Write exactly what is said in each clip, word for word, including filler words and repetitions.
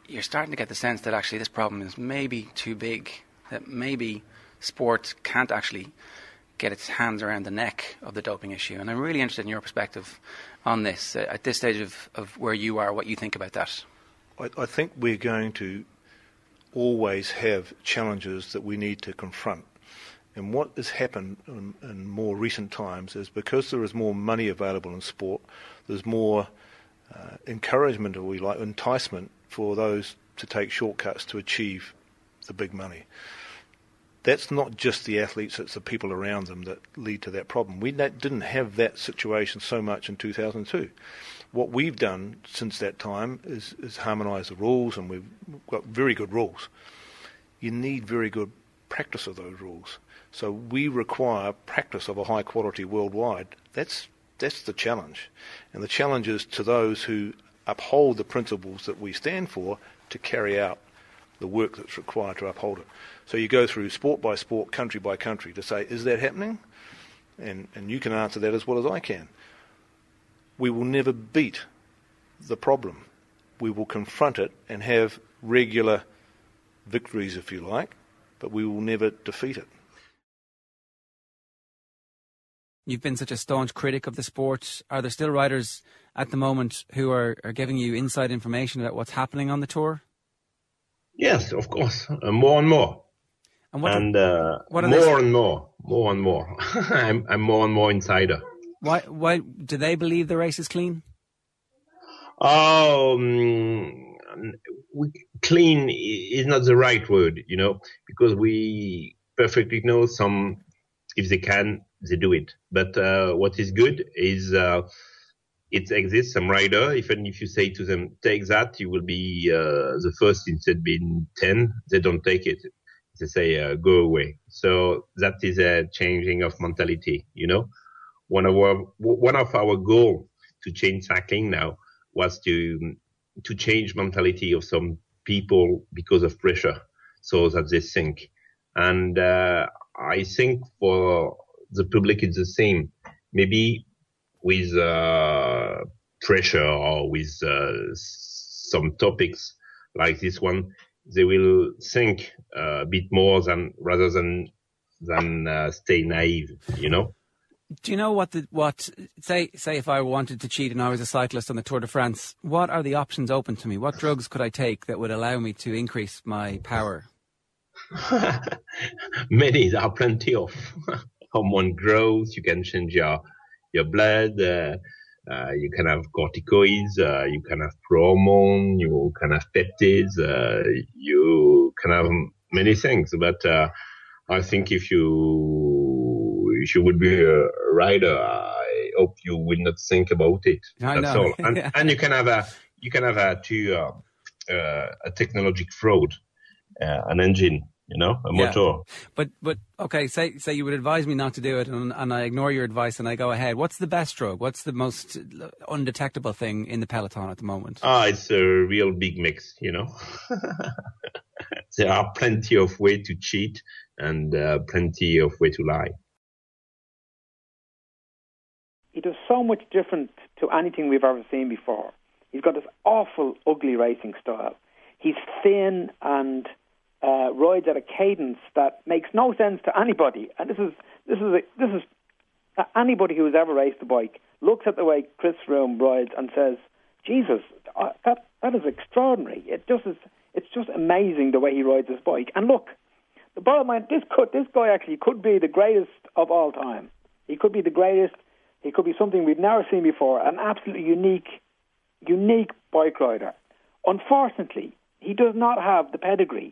you're starting to get the sense that actually this problem is maybe too big, that maybe sport can't actually get its hands around the neck of the doping issue. And I'm really interested in your perspective on this, uh, at this stage of, of where you are, what you think about that. I, I think we're going to always have challenges that we need to confront. And what has happened in, in more recent times is because there is more money available in sport, there's more uh, encouragement, or we like enticement, for those to take shortcuts to achieve the big money. That's not just the athletes, it's the people around them that lead to that problem. We didn't have that situation so much in two thousand two. What we've done since that time is, is harmonise the rules, and we've got very good rules. You need very good practice of those rules. So we require practice of a high quality worldwide. That's that's the challenge. And the challenge is to those who uphold the principles that we stand for to carry out the work that's required to uphold it. So you go through sport by sport, country by country to say, is that happening? And and you can answer that as well as I can. We will never beat the problem. We will confront it and have regular victories, if you like, but we will never defeat it. You've been such a staunch critic of the sport. Are there still riders at the moment who are, are giving you inside information about what's happening on the tour? Yes, of course, uh, more and more. And, what and uh, what more they... and more, more and more. I'm, I'm more and more insider. Why? Why do they believe the race is clean? Um, we, clean is not the right word, you know, because we perfectly know some, if they can, they do it. But uh, what is good is uh, it exists. Some rider, even if you say to them, take that, you will be uh, the first instead of being ten. They don't take it. They say, uh, go away. So that is a changing of mentality, you know. One of our, one of our goals to change cycling now was to to change mentality of some people because of pressure, so that they think. And uh, I think for the public it's the same. Maybe with uh, pressure or with uh, some topics like this one, they will think uh, a bit more than rather than than uh, stay naive, you know. Do you know what the what say say if I wanted to cheat and I was a cyclist on the Tour de France, what are the options open to me? What drugs could I take that would allow me to increase my power? Many, there are plenty of hormone growth. You can change your your blood. Uh, uh, you can have corticoids. Uh, you can have pro-hormone. You can have peptides. Uh, you can have many things. But uh, I think if you if you would be a rider, I hope you will not think about it. I That's know. all. And, Yeah. and you can have a you can have a to uh, uh, a technologic fraud, uh, an engine. You know, a Yeah. motor. But but okay, say say you would advise me not to do it, and, and I ignore your advice and I go ahead. What's the best drug? What's the most undetectable thing in the peloton at the moment? Ah, it's a real big mix. You know, there are plenty of way to cheat and uh, plenty of way to lie. He does so much different to anything we've ever seen before. He's got this awful, ugly racing style. He's thin and Uh, rides at a cadence that makes no sense to anybody, and this is this is a, this is uh, anybody who has ever raced a bike looks at the way Chris Froome rides and says, "Jesus, uh, that that is extraordinary." It just is. It's just amazing the way he rides his bike. And look, the bottom line: this could this guy actually could be the greatest of all time. He could be the greatest. He could be something we've never seen before. An absolutely unique, unique bike rider. Unfortunately, he does not have the pedigree.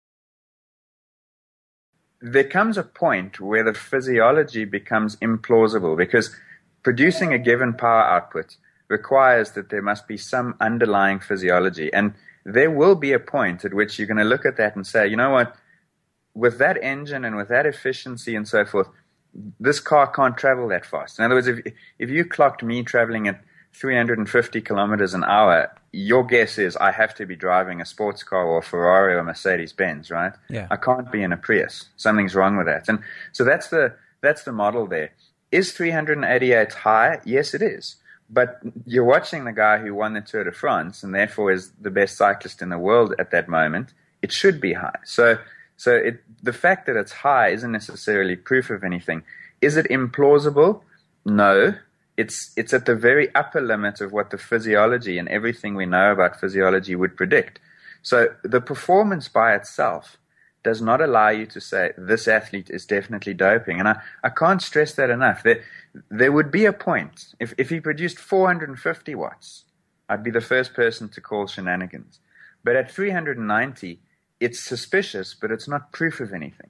There comes a point where the physiology becomes implausible, because producing a given power output requires that there must be some underlying physiology. And there will be a point at which you're going to look at that and say, you know what, with that engine and with that efficiency and so forth, this car can't travel that fast. In other words, if, if you clocked me traveling at three hundred fifty kilometers an hour, your guess is I have to be driving a sports car or a Ferrari or a Mercedes-Benz, right? Yeah. I can't be in a Prius. Something's wrong with that. And so that's the that's the model there. Is three hundred eighty-eight high? Yes, it is. but you're watching the guy who won the Tour de France and therefore is the best cyclist in the world at that moment. It should be high. So, so it, the fact that it's high isn't necessarily proof of anything. Is it implausible? No. It's it's at the very upper limit of what the physiology and everything we know about physiology would predict. So the performance by itself does not allow you to say this athlete is definitely doping. And I, I can't stress that enough. There, there would be a point. If, if he produced four hundred fifty watts, I'd be the first person to call shenanigans. But at three hundred ninety, it's suspicious, but it's not proof of anything.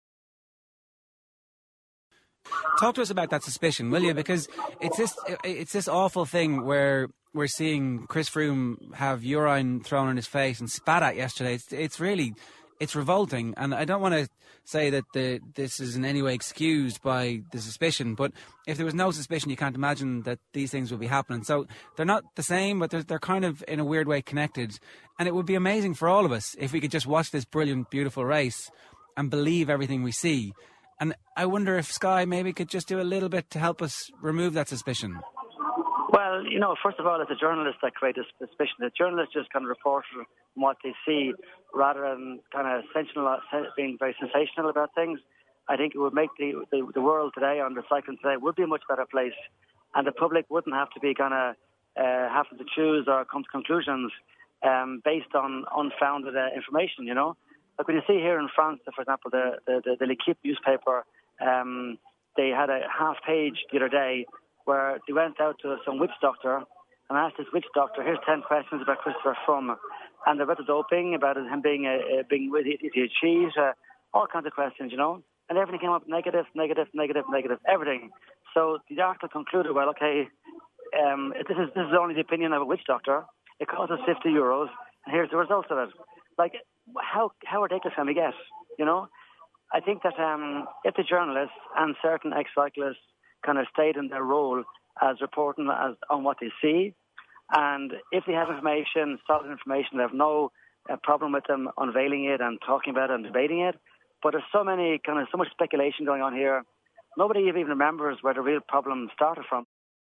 Talk to us about that suspicion, will you? Because it's this it's this awful thing where we're seeing Chris Froome have urine thrown in his face and spat at yesterday. It's, it's really, it's revolting. And I don't want to say that the, this is in any way excused by the suspicion, but if there was no suspicion, you can't imagine that these things would be happening. So they're not the same, but they're, they're kind of in a weird way connected. And it would be amazing for all of us if we could just watch this brilliant, beautiful race and believe everything we see. And I wonder if Sky maybe could just do a little bit to help us remove that suspicion. Well, you know, first of all, it's a journalist that creates a suspicion. The journalist just kind of reports on what they see rather than kind of sensational, being very sensational about things. I think it would make the, the, the world today, on the cycling today, would be a much better place. And the public wouldn't have to be kind of uh, having to choose or come to conclusions um, based on unfounded uh, information, you know. Like when you see here in France, for example, the, the, the, the L'Equipe newspaper, um, they had a half page the other day where they went out to some witch doctor and asked this witch doctor, here's ten questions about Christopher Froome. And about the doping, about him being a, a being is he a cheat, uh, all kinds of questions, you know. And everything came up negative, negative, negative, negative, everything. So the article concluded, well, okay, um, this is this is only the opinion of a witch doctor. It costs us fifty euros, and here's the results of it. Like, how how ridiculous can we get, you know? I think that um, if the journalists and certain ex-cyclists kind of stayed in their role as reporting as on what they see, and if they have information, solid information, they have no uh, problem with them unveiling it and talking about it and debating it. But there's so many kind of so much speculation going on here. Nobody even remembers where the real problem started from.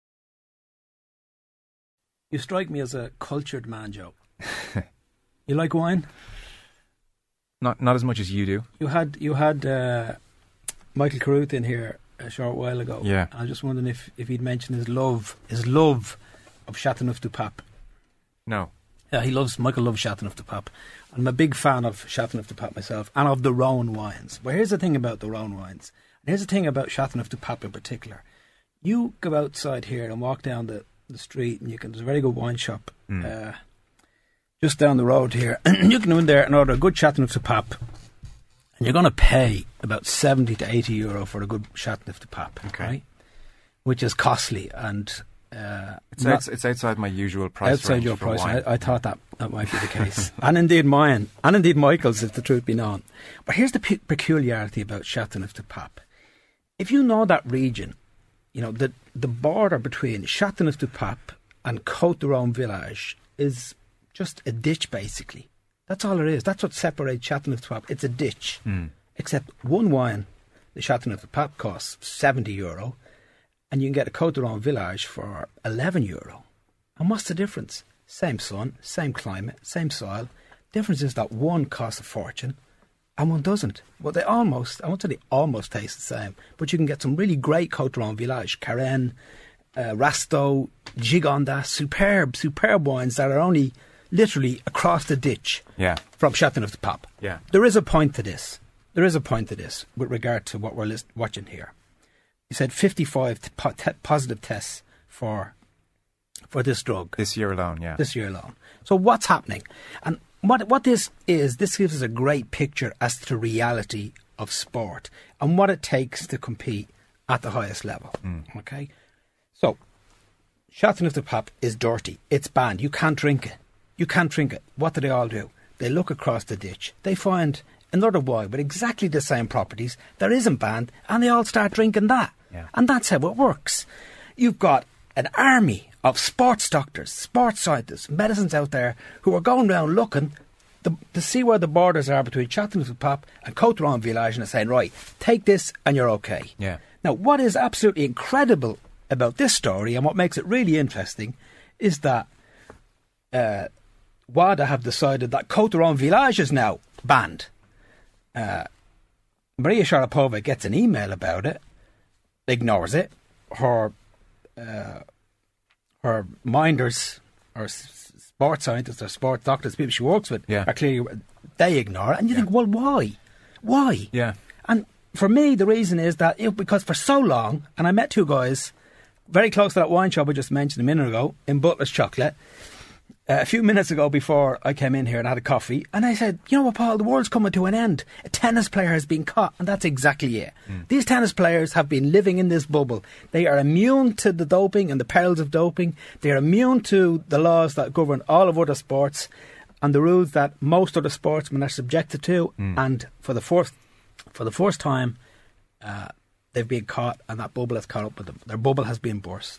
You strike me as a cultured man, Joe. You like wine? Not not as much as you do. You had you had uh, Michael Carruth in here a short while ago. Yeah. I was just wondering if, if he'd mentioned his love his love of Châteauneuf-du-Pape. No. Yeah, he loves Michael loves Châteauneuf-du-Pape. I'm a big fan of Châteauneuf-du-Pape myself and of the Rhone wines. But here's the thing about the Rhone wines. And here's the thing about Châteauneuf-du-Pape in particular. You go outside here and walk down the, the street and you can there's a very good wine shop. Mm. Uh, just down the road here, and you can go in there and order a good Châteauneuf-du-Pape, and you're going to pay about seventy to eighty euro for a good Châteauneuf-du-Pape, okay. Right? Which is costly and uh, it's, out, it's outside my usual price. Outside range your for price, wine. I, I thought that that might be the case, and indeed mine, and indeed Michael's, if the truth be known. But here's the pe- peculiarity about Châteauneuf-du-Pape. If you know that region, you know the the border between Châteauneuf-du-Pape and Côte-du-Rhône village is just a ditch, basically. That's all it is. That's what separates Châteauneuf-du-Pape. It's a ditch. Mm. Except one wine, the Châteauneuf-du-Pape, costs seventy euro, and you can get a Côte-du-Rhône village for eleven euro. And what's the difference? Same sun, same climate, same soil. Difference is that one costs a fortune and one doesn't. Well, they almost, I won't say they almost taste the same, but you can get some really great Côte-du-Rhône village, Carène, uh, Rasteau, Gigondas, superb, superb wines that are only literally across the ditch yeah. from Châteauneuf-du-Pape. Yeah. There is a point to this. There is a point to this with regard to what we're list- watching here. You said fifty-five t- po- te- positive tests for for this drug. This year alone, yeah. This year alone. So what's happening? And what what this is, this gives us a great picture as to the reality of sport and what it takes to compete at the highest level. Mm. Okay? So, Châteauneuf-du-Pape is dirty. It's banned. You can't drink it. You can't drink it. What do they all do? They look across the ditch. They find another wine with exactly the same properties that isn't banned, and they all start drinking that. Yeah. And that's how it works. You've got an army of sports doctors, sports scientists, medicines out there who are going around looking the, to see where the borders are between Châteauneuf-du-Pape and Côte-du-Rhône village and saying, right, take this and you're okay. Yeah. Now, what is absolutely incredible about this story, and what makes it really interesting, is that uh, WADA have decided that Coteron Village is now banned. Uh, Maria Sharapova gets an email about it, ignores it. Her uh, her minders, or sports scientists, or sports doctors, people she works with, yeah. are clearly, they ignore it. And you yeah. think, well, why? Why? Yeah. And for me, the reason is that it, because for so long, and I met two guys very close to that wine shop I just mentioned a minute ago in Butler's Chocolate, uh, a few minutes ago before I came in here and had a coffee, and I said, you know what, Paul, the world's coming to an end. A tennis player has been caught, and that's exactly it. Mm. These tennis players have been living in this bubble. They are immune to the doping and the perils of doping. They are immune to the laws that govern all of other sports and the rules that most other sportsmen are subjected to. Mm. And for the first, for the first time, uh, they've been caught, and that bubble has caught up with them. Their bubble has been burst.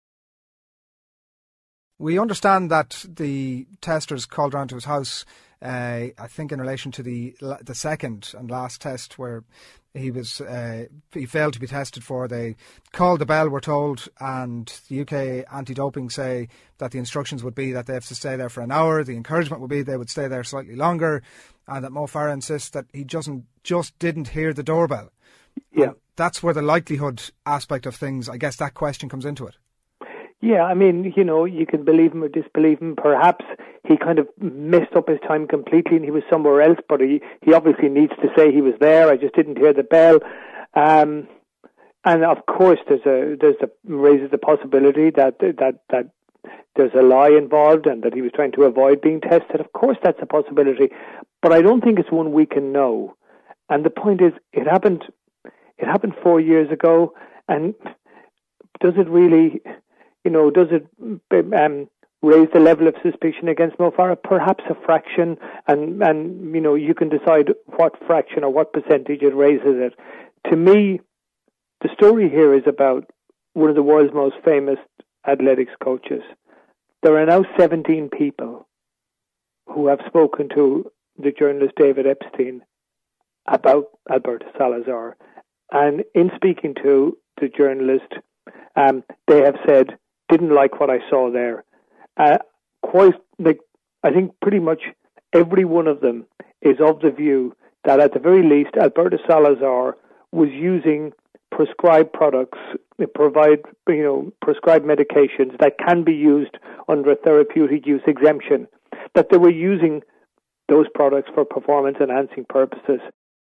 We understand that the testers called round to his house, uh, I think in relation to the the second and last test where he was uh, he failed to be tested for. They called the bell, we're told, and the U K anti-doping say that the instructions would be that they have to stay there for an hour. The encouragement would be they would stay there slightly longer, and that Mo Farah insists that he just, just didn't hear the doorbell. Yeah. And that's where the likelihood aspect of things, I guess that question comes into it. Yeah, I mean, you know, you can believe him or disbelieve him. Perhaps he kind of messed up his time completely and he was somewhere else, but he, he obviously needs to say he was there. I just didn't hear the bell. Um, and of course, there's a there's a raises the possibility that that that there's a lie involved and that he was trying to avoid being tested. Of course, that's a possibility, but I don't think it's one we can know. And the point is, it happened. It happened four years ago, and does it really? You know, does it um, raise the level of suspicion against Mo Farah? Perhaps a fraction, and, and, you know, you can decide what fraction or what percentage it raises it. To me, the story here is about one of the world's most famous athletics coaches. There are now seventeen people who have spoken to the journalist David Epstein about Alberto Salazar. And in speaking to the journalist, um, they have said, didn't like what I saw there. Uh, quite, like, I think pretty much every one of them is of the view that at the very least, Alberto Salazar was using prescribed products, provide, you know, prescribed medications that can be used under a therapeutic use exemption, that they were using those products for performance-enhancing purposes.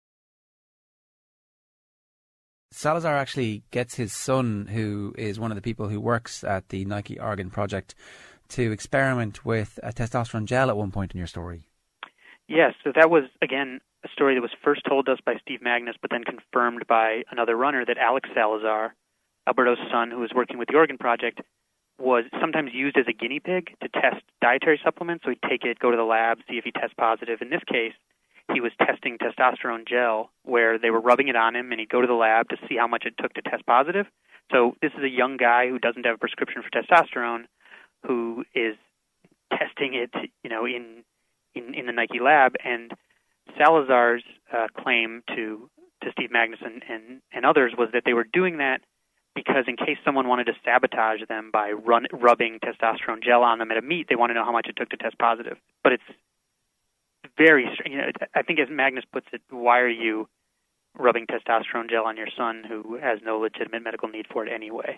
Salazar actually gets his son, who is one of the people who works at the Nike Oregon project, to experiment with a testosterone gel at one point in your story. Yes, so that was, again, a story that was first told us by Steve Magnus, but then confirmed by another runner, that Alex Salazar, Alberto's son, who was working with the Oregon project, was sometimes used as a guinea pig to test dietary supplements. So he'd take it, go to the lab, see if he tests positive. In this case, he was testing testosterone gel, where they were rubbing it on him, and he'd go to the lab to see how much it took to test positive. So this is a young guy who doesn't have a prescription for testosterone, who is testing it, you know, in in, in the Nike lab. And Salazar's uh, claim to to Steve Magnus and, and, and others was that they were doing that because in case someone wanted to sabotage them by run, rubbing testosterone gel on them at a meet, they want to know how much it took to test positive. But it's very, you know, I think as Magnus puts it, why are you rubbing testosterone gel on your son who has no legitimate medical need for it anyway?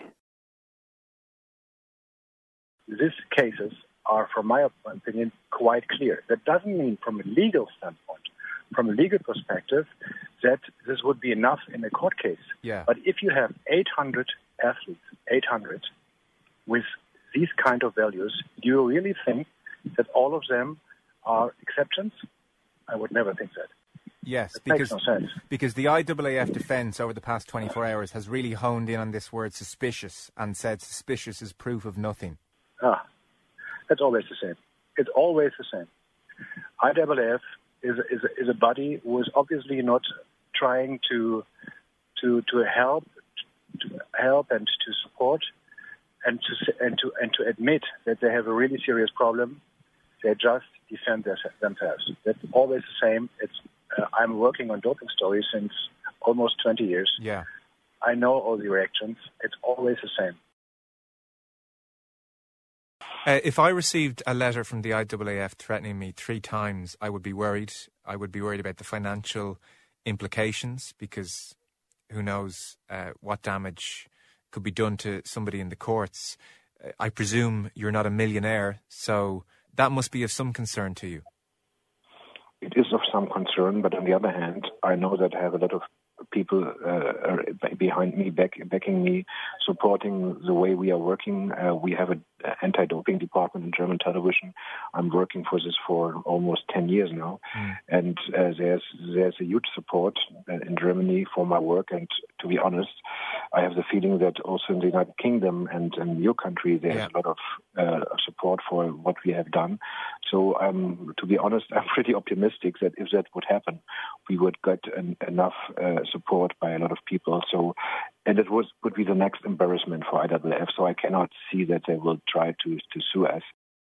These cases are, from my opinion, quite clear. That doesn't mean from a legal standpoint, from a legal perspective, that this would be enough in a court case. Yeah. But if you have eight hundred athletes, eight hundred, with these kind of values, do you really think that all of them are exceptions? I would never think that. Yes, it because, makes no sense. because the I A A F defence over the past twenty-four hours has really honed in on this word suspicious and said suspicious is proof of nothing. Ah, that's always the same. It's always the same. I A A F is, is, is a body who is obviously not trying to to to help to help and to support and to and to and to admit that they have a really serious problem. They just defend their, themselves. That's always the same. It's uh, I'm working on doping stories since almost twenty years. Yeah, I know all the reactions. It's always the same. Uh, if I received a letter from the I A A F threatening me three times, I would be worried. I would be worried about the financial implications, because who knows uh, what damage could be done to somebody in the courts. Uh, I presume you're not a millionaire, so that must be of some concern to you. It is of some concern, but on the other hand, I know that I have a lot of people uh, behind me, back, backing me, supporting the way we are working. Uh, we have an anti-doping department in German television. I'm working for this for almost ten years now, mm. and uh, there's there's a huge support in Germany for my work. And to be honest, I have the feeling that also in the United Kingdom and in your country, there's yeah. a lot of uh, support for what we have done. So, um, to be honest, I'm pretty optimistic that if that would happen, we would get an, enough uh, support by a lot of people. So, and it was, would be the next embarrassment for I A A F. So I cannot see that they will try to to sue us.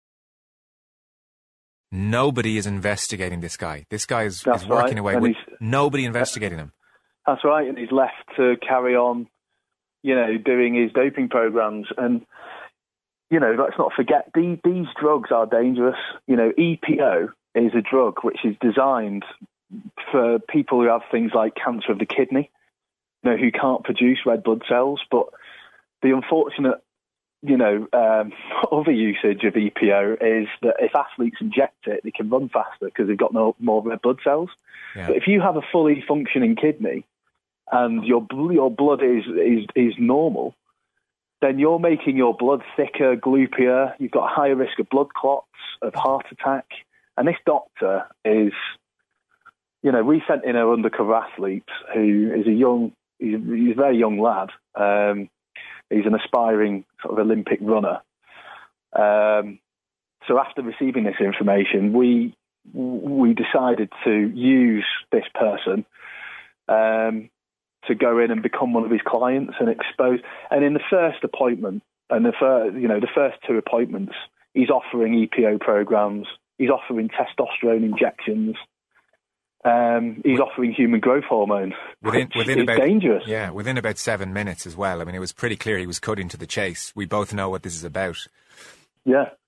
Nobody is investigating this guy. This guy is, is working right. away and with nobody investigating him. That's right, and he's left to carry on, you know, doing his doping programs. And, you know, let's not forget, these, these drugs are dangerous. You know, E P O is a drug which is designed for people who have things like cancer of the kidney, you know, who can't produce red blood cells. But the unfortunate, you know, um, other usage of E P O is that if athletes inject it, they can run faster because they've got no more red blood cells. Yeah. But if you have a fully functioning kidney and your your blood is, is is normal, then you're making your blood thicker, gloopier. You've got a higher risk of blood clots, of heart attack. And this doctor is, you know, we sent in an undercover athlete who is a young, he's, he's a very young lad. Um, he's an aspiring sort of Olympic runner. Um, so after receiving this information, we we decided to use this person um, to go in and become one of his clients and expose. And in the first appointment, and the first, you know, the first two appointments, he's offering E P O programs. He's offering testosterone injections. Um, he's offering human growth hormone, within, within which about, is dangerous. Yeah, within about seven minutes as well. I mean, it was pretty clear he was cutting to the chase. We both know what this is about. Yeah,